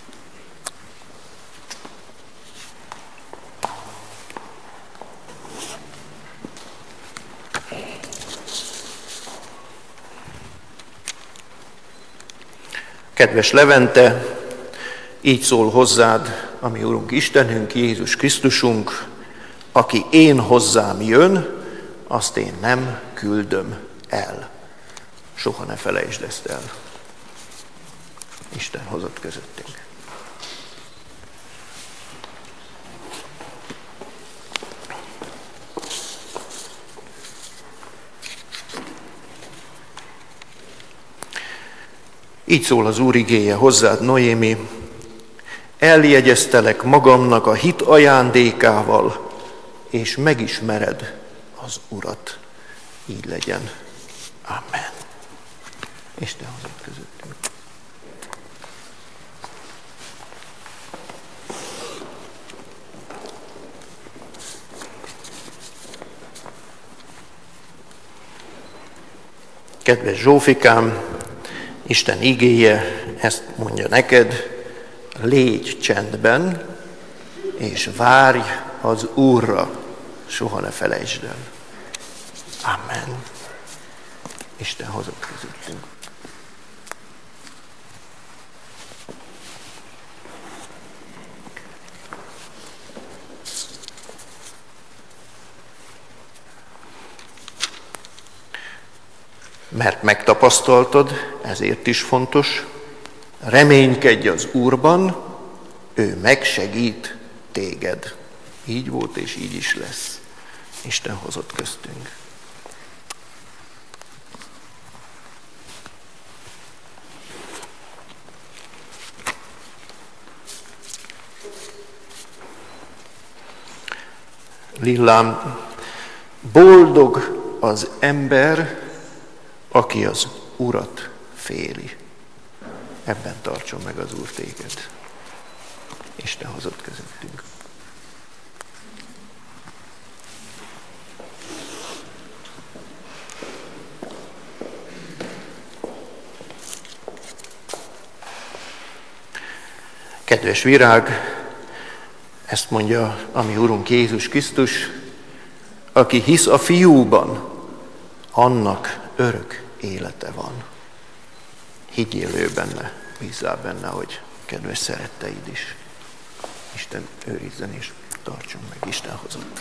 Kedves Levente, így szól hozzád a mi Urunk Istenünk, Jézus Krisztusunk, aki én hozzám jön, azt én nem küldöm el. Soha ne felejtsd ezt el. Isten hozott közöttünk. Így szól az Úr igéje hozzád, Noémi, eljegyeztelek magamnak a hit ajándékával, és megismered az Urat. Így legyen. Amen. Isten hozott közöttünk. Kedves Zsófikám, Isten igéje ezt mondja neked, légy csendben, és várj az Úrra, soha ne felejtsd el. Amen. Isten hozott közöttünk. Mert megtapasztaltad, ezért is fontos, reménykedj az Úrban, ő megsegít téged. Így volt és így is lesz. Isten hozott köztünk. Lillám, boldog az ember, aki az Urat féli. Ebben tartson meg az Úr téged. Isten hozott közöttünk. Kedves virág, ezt mondja a mi Urunk Jézus Krisztus, aki hisz a Fiúban, annak örök élete van. Higgyél ő benne, bízzál benne, hogy kedves szeretteid is. Isten őrizzen és tartson meg, Isten hozott.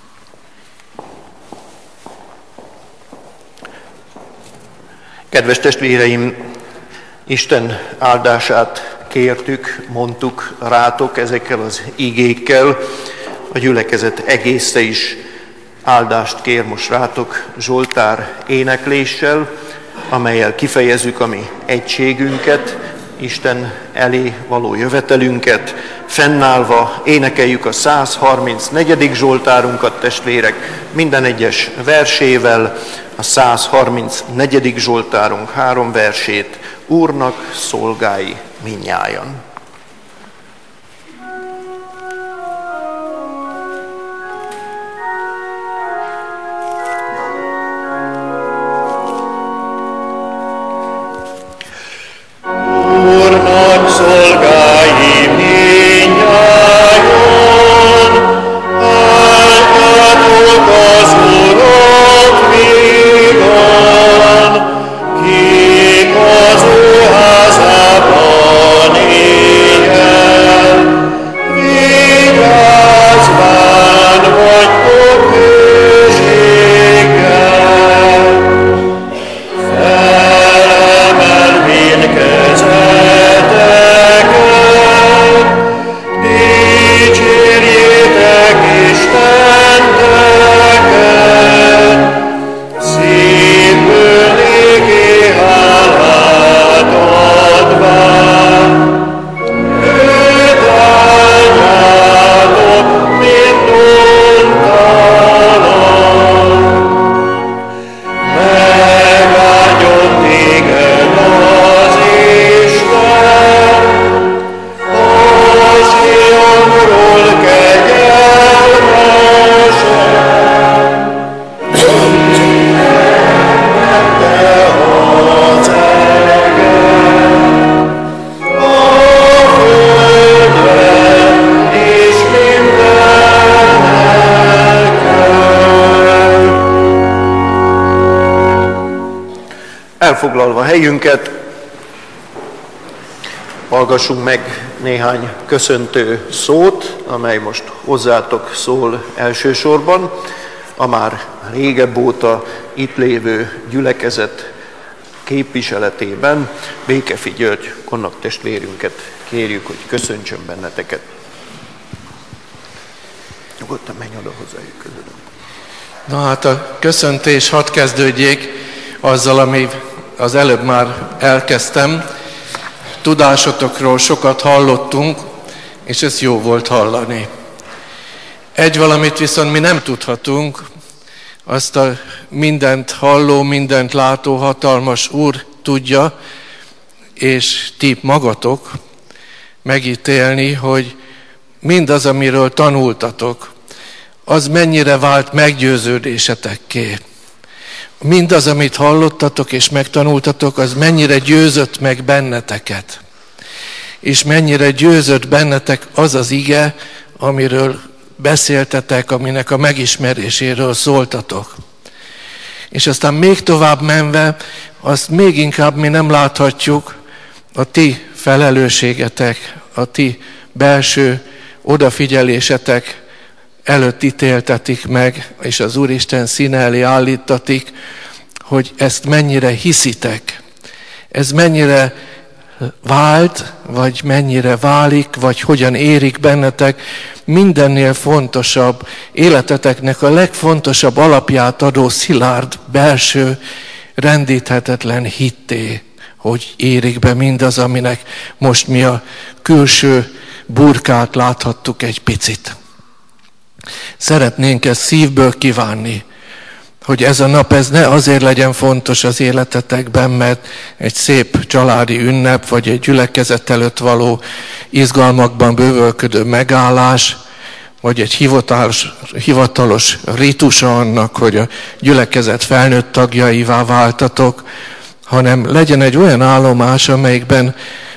Kedves testvéreim, Isten áldását kértük, mondtuk rátok ezekkel az igékkel, a gyülekezet egésze is áldást kér most rátok Zsoltár énekléssel, amellyel kifejezzük a mi egységünket, Isten elé való jövetelünket, fennállva énekeljük a 134. Zsoltárunkat, testvérek, minden egyes versével, a 134. Zsoltárunk 3 versét, Úrnak szolgái mindnyájan. Felemelvén kezetek elfoglalva helyünket, hallgassunk meg néhány köszöntő szót, amely most hozzátok szól elsősorban, a már régebb óta itt lévő gyülekezet képviseletében. Békefi György Konnak testvérünket kérjük, hogy köszöntsön benneteket. Nyugodtan menj oda hozzájuk közülünk. Na hát a köszöntés hadd kezdődjék azzal, ami az előbb már elkezdtem. Tudásotokról sokat hallottunk, és ez jó volt hallani. Egy valamit viszont mi nem tudhatunk, azt a mindent halló, mindent látó hatalmas Úr tudja, és ti magatok megítélni, hogy mindaz, amiről tanultatok, az mennyire vált meggyőződésetekké. Mindaz, amit hallottatok és megtanultatok, az mennyire győzött meg benneteket. És mennyire győzött bennetek az az ige, amiről beszéltetek, aminek a megismeréséről szóltatok. És aztán még tovább menve, azt még inkább mi nem láthatjuk, a ti felelősségetek, a ti belső odafigyelésetek előtt ítéltetik meg, és az Úristen színe elé állítatik, hogy ezt mennyire hiszitek. Ez mennyire vált, vagy mennyire válik, vagy hogyan érik bennetek mindennél fontosabb, életeteknek a legfontosabb alapját adó szilárd, belső, rendíthetetlen hitté, hogy érik be mindaz, aminek most mi a külső burkát láthattuk egy picit. Szeretnénk ezt szívből kívánni, hogy ez a nap ez ne azért legyen fontos az életetekben, mert egy szép családi ünnep, vagy egy gyülekezet előtt való izgalmakban bővölködő megállás, vagy egy hivatalos ritusa annak, hogy a gyülekezet felnőtt tagjaivá váltatok, hanem legyen egy olyan állomás, amelyikben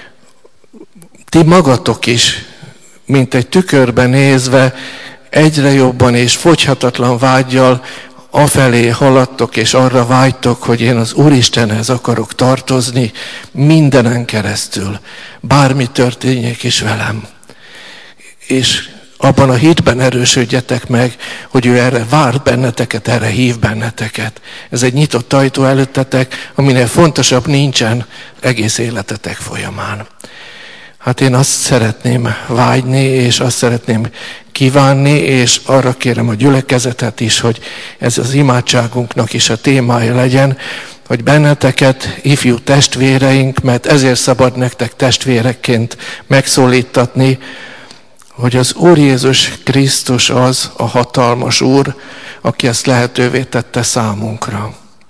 ti magatok is, mint egy tükörben nézve, egyre jobban és fogyhatatlan vággyal afelé haladtok, és arra vágytok, hogy én az Úristenhez akarok tartozni mindenen keresztül, bármi történjék is velem. És abban a hitben erősödjetek meg, hogy ő erre vár benneteket, erre hív benneteket. Ez egy nyitott ajtó előttetek, aminél fontosabb nincsen egész életetek folyamán. Hát én azt szeretném vágyni, és azt szeretném kívánni, és arra kérem a gyülekezetet is, hogy ez az imádságunknak is a témája legyen, hogy benneteket, ifjú testvéreink, mert ezért szabad nektek testvérekként megszólítatni, hogy az Úr Jézus Krisztus az a hatalmas Úr, aki ezt lehetővé tette számunkra.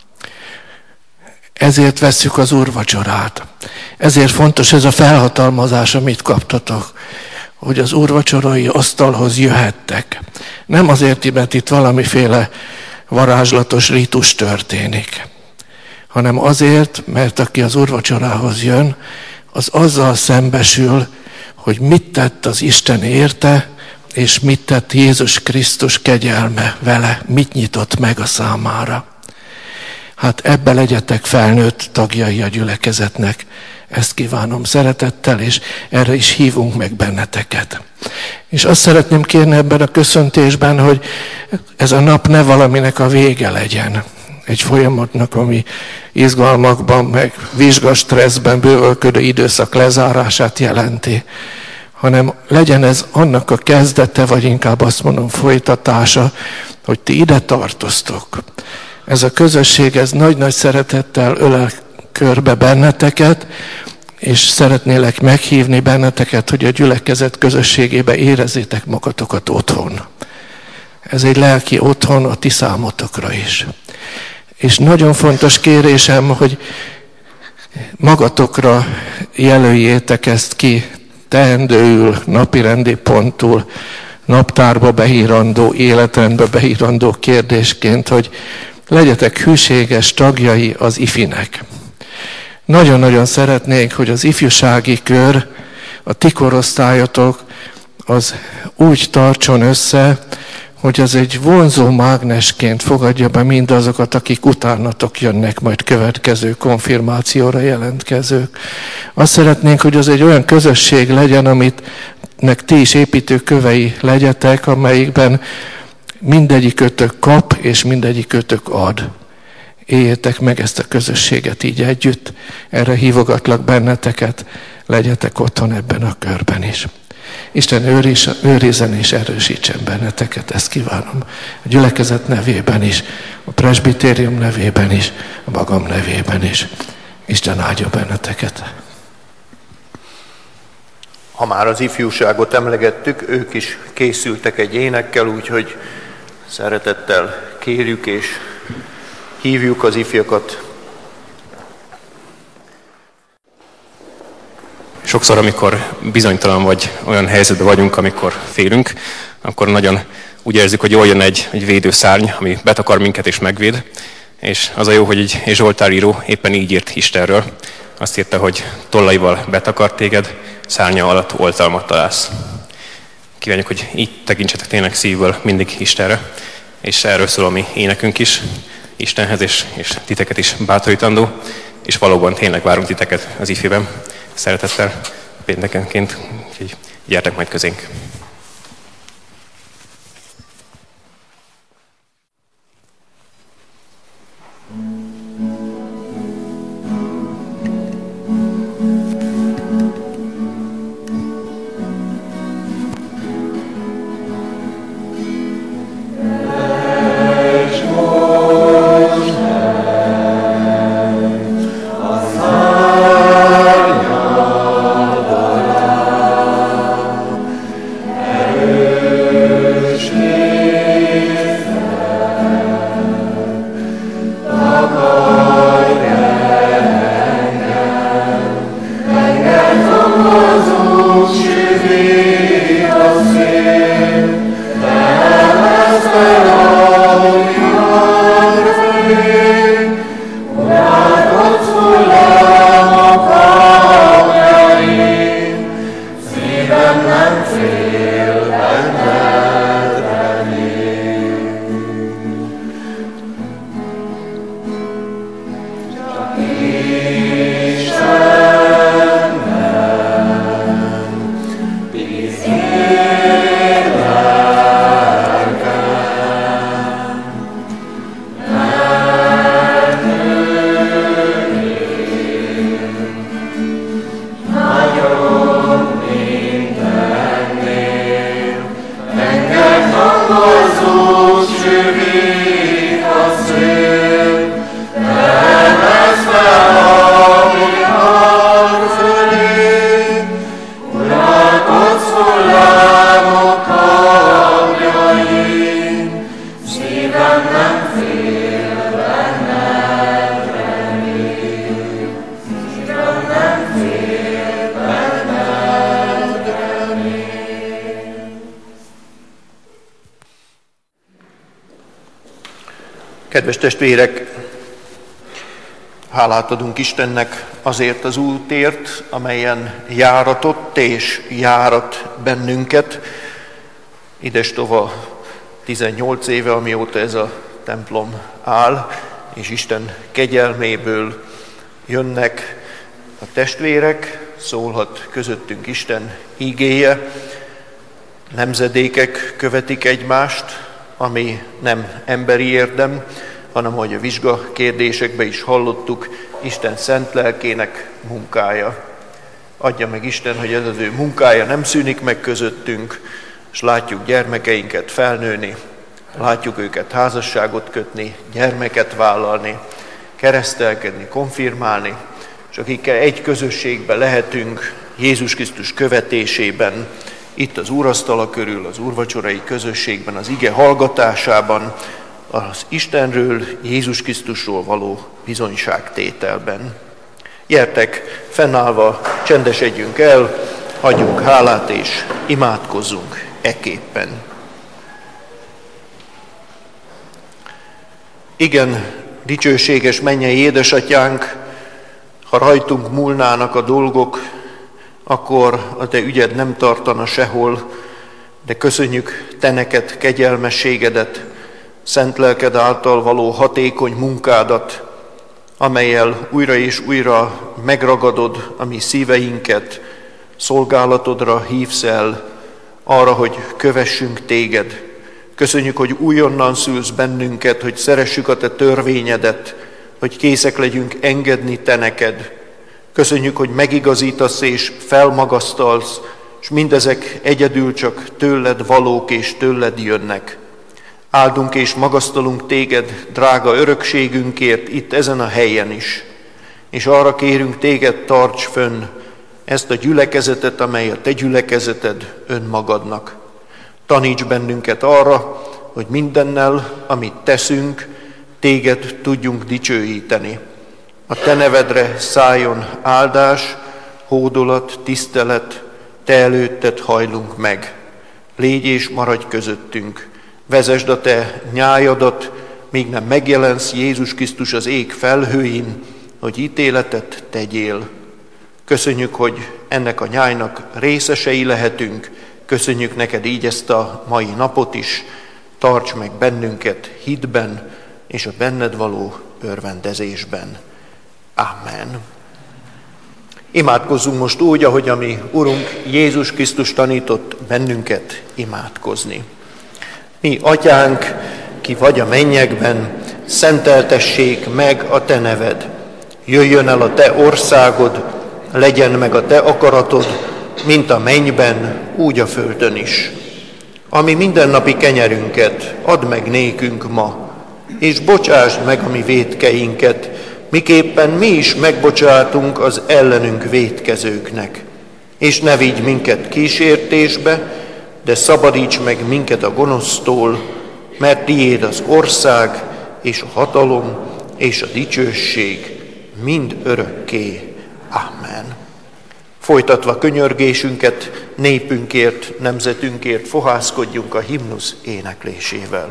Ezért vesszük az úrvacsorát. Ezért fontos ez a felhatalmazás, amit kaptatok, hogy az úrvacsorai asztalhoz jöhettek. Nem azért, mert itt valamiféle varázslatos ritus történik, hanem azért, mert aki az úrvacsorához jön, az azzal szembesül, hogy mit tett az Isten érte, és mit tett Jézus Krisztus kegyelme vele, mit nyitott meg a számára. Hát ebbe legyetek felnőtt tagjai a gyülekezetnek. Ezt kívánom szeretettel, és erre is hívunk meg benneteket. És azt szeretném kérni ebben a köszöntésben, hogy ez a nap ne valaminek a vége legyen. Egy folyamatnak, ami izgalmakban, meg vizsgastresszben bővölködő időszak lezárását jelenti, hanem legyen ez annak a kezdete, vagy inkább azt mondom folytatása, hogy ti ide tartoztok. Ez a közösség, ez nagy-nagy szeretettel ölel körbe benneteket, és szeretnélek meghívni benneteket, hogy a gyülekezet közösségébe érezzétek magatokat otthon. Ez egy lelki otthon a ti számotokra is. És nagyon fontos kérésem, hogy magatokra jelöljétek ezt ki teendőül, napirendi pontul, naptárba beírandó, életrendbe beírandó kérdésként, hogy legyetek hűséges tagjai az ifinek. Nagyon-nagyon szeretnénk, hogy az ifjúsági kör, a ti korosztályotok, az úgy tartson össze, hogy az egy vonzó mágnesként fogadja be mindazokat, akik utánatok jönnek, majd következő konfirmációra jelentkezők. Azt szeretnénk, hogy az egy olyan közösség legyen, amitnek ti is építőkövei legyetek, amelyikben mindegyikötök kap, és mindegyikötök ad. Éljétek meg ezt a közösséget így együtt, erre hívogatlak benneteket, legyetek otthon ebben a körben is. Isten őrizzen és erősítsen benneteket, ezt kívánom. A gyülekezet nevében is, a presbitérium nevében is, a magam nevében is. Isten áldja benneteket. Ha már az ifjúságot emlegettük, ők is készültek egy énekkel, úgyhogy szeretettel kérjük és hívjuk az ifjakat. Sokszor, amikor bizonytalan vagy olyan helyzetben vagyunk, amikor félünk, akkor nagyon úgy érzük, hogy jól jön egy védőszárny, ami betakar minket és megvéd. És az a jó, hogy egy zsoltáríró éppen így írt Istenről. Azt írta, hogy tollaival betakar téged, szárnya alatt oltalmat találsz. Kívánjuk, hogy így tekintsetek tényleg szívből mindig Istenre. És erről szól a mi énekünk is, Istenhez és titeket is bátorítandó. És valóban tényleg várunk titeket az ifjében. Szeretettel péntekenként, úgyhogy gyertek majd közénk. Kedves testvérek, hálát adunk Istennek azért az útért, amelyen járatott és járat bennünket. Idestova 18 éve, amióta ez a templom áll, és Isten kegyelméből jönnek a testvérek, szólhat közöttünk Isten ígéje, nemzedékek követik egymást, ami nem emberi érdem, hanem ahogy a vizsga kérdésekben is hallottuk, Isten szent lelkének munkája. Adja meg Isten, hogy ez az ő munkája nem szűnik meg közöttünk, és látjuk gyermekeinket felnőni, látjuk őket házasságot kötni, gyermeket vállalni, keresztelkedni, konfirmálni, és akikkel egy közösségben lehetünk Jézus Krisztus követésében, itt az úrasztala körül, az úrvacsorai közösségben, az ige hallgatásában, az Istenről, Jézus Krisztusról való bizonyságtételben. Gyertek, fennállva csendesedjünk el, adjunk hálát és imádkozzunk ekképpen. Igen, dicsőséges mennyei édesatyánk, ha rajtunk múlnának a dolgok, akkor a te ügyed nem tartana sehol, de köszönjük te neked kegyelmességedet, szent lelked által való hatékony munkádat, amellyel újra és újra megragadod a mi szíveinket, szolgálatodra hívsz el, arra, hogy kövessünk téged. Köszönjük, hogy újonnan szülsz bennünket, hogy szeressük a te törvényedet, hogy készek legyünk engedni te neked. Köszönjük, hogy megigazítasz és felmagasztalsz, és mindezek egyedül csak tőled valók és tőled jönnek. Áldunk és magasztalunk téged, drága örökségünkért itt ezen a helyen is. És arra kérünk téged, tarts fönn ezt a gyülekezetet, amely a te gyülekezeted önmagadnak. Taníts bennünket arra, hogy mindennel, amit teszünk, téged tudjunk dicsőíteni. A te nevedre szálljon áldás, hódolat, tisztelet, te előtted hajlunk meg. Légy és maradj közöttünk. Vezesd a te nyájadat, míg nem megjelensz Jézus Krisztus az ég felhőin, hogy ítéletet tegyél. Köszönjük, hogy ennek a nyájnak részesei lehetünk. Köszönjük neked így ezt a mai napot is. Tarts meg bennünket hitben és a benned való örvendezésben. Amen. Imádkozzunk most úgy, ahogy a mi Urunk Jézus Krisztus tanított bennünket imádkozni. Mi, Atyánk, ki vagy a mennyekben, szenteltessék meg a te neved. Jöjjön el a te országod, legyen meg a te akaratod, mint a mennyben, úgy a földön is. Ami mindennapi kenyerünket add meg nékünk ma, és bocsásd meg a mi vétkeinket, miképpen mi is megbocsátunk az ellenünk vétkezőknek. És ne vigy minket kísértésbe, de szabadíts meg minket a gonosztól, mert tiéd az ország, és a hatalom, és a dicsőség mind örökké. Amen. Folytatva könyörgésünket, népünkért, nemzetünkért fohászkodjunk a himnusz éneklésével.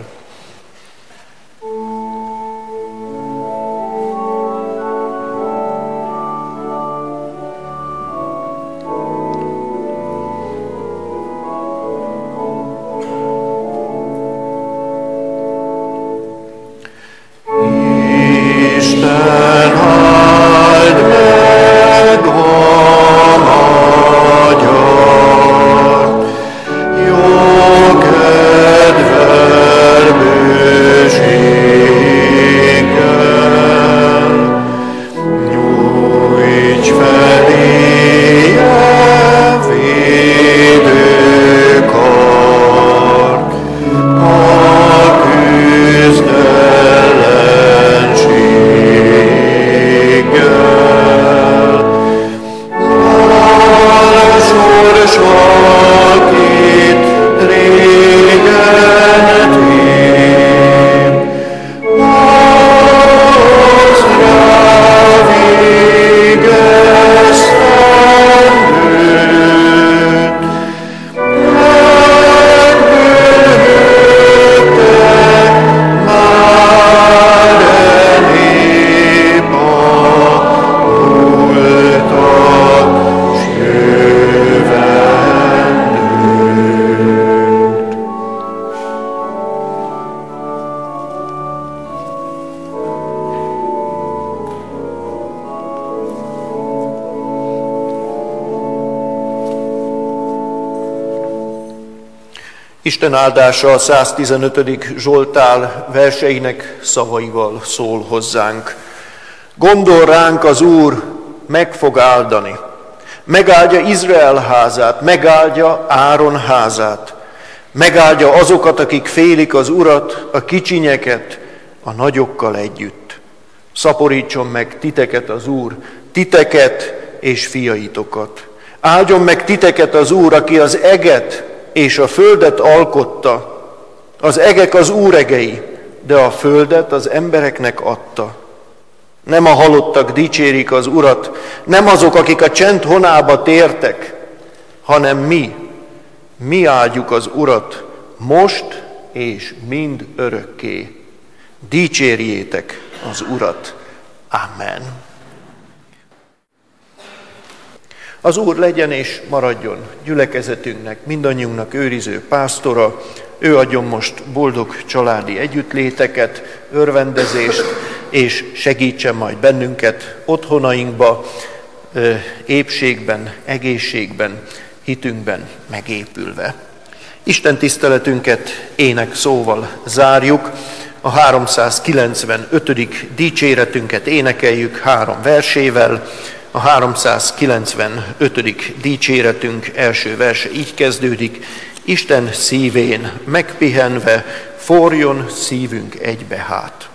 Isten áldása a 115. Zsoltár verseinek szavaival szól hozzánk. Gondol ránk az Úr, meg fog áldani. Megáldja Izrael házát, megáldja Áron házát. Megáldja azokat, akik félik az Urat, a kicsinyeket, a nagyokkal együtt. Szaporítson meg titeket az Úr, titeket és fiaitokat. Áldjon meg titeket az Úr, aki az eget és a földet alkotta. Az egek az Úr egei, de a földet az embereknek adta. Nem a halottak dicsérik az Urat, nem azok, akik a csend honába tértek, hanem mi áldjuk az Urat most és mind örökké. Dicsérjétek az Urat. Amen. Az Úr legyen és maradjon gyülekezetünknek, mindannyiunknak őriző pásztora, ő adjon most boldog családi együttléteket, örvendezést, és segítsen majd bennünket otthonainkba, épségben, egészségben, hitünkben megépülve. Isten tiszteletünket ének szóval zárjuk, a 395. dicséretünket énekeljük 3 versével. A 395. dicséretünk első verse így kezdődik: Isten szívén megpihenve, forjon szívünk egybe hát.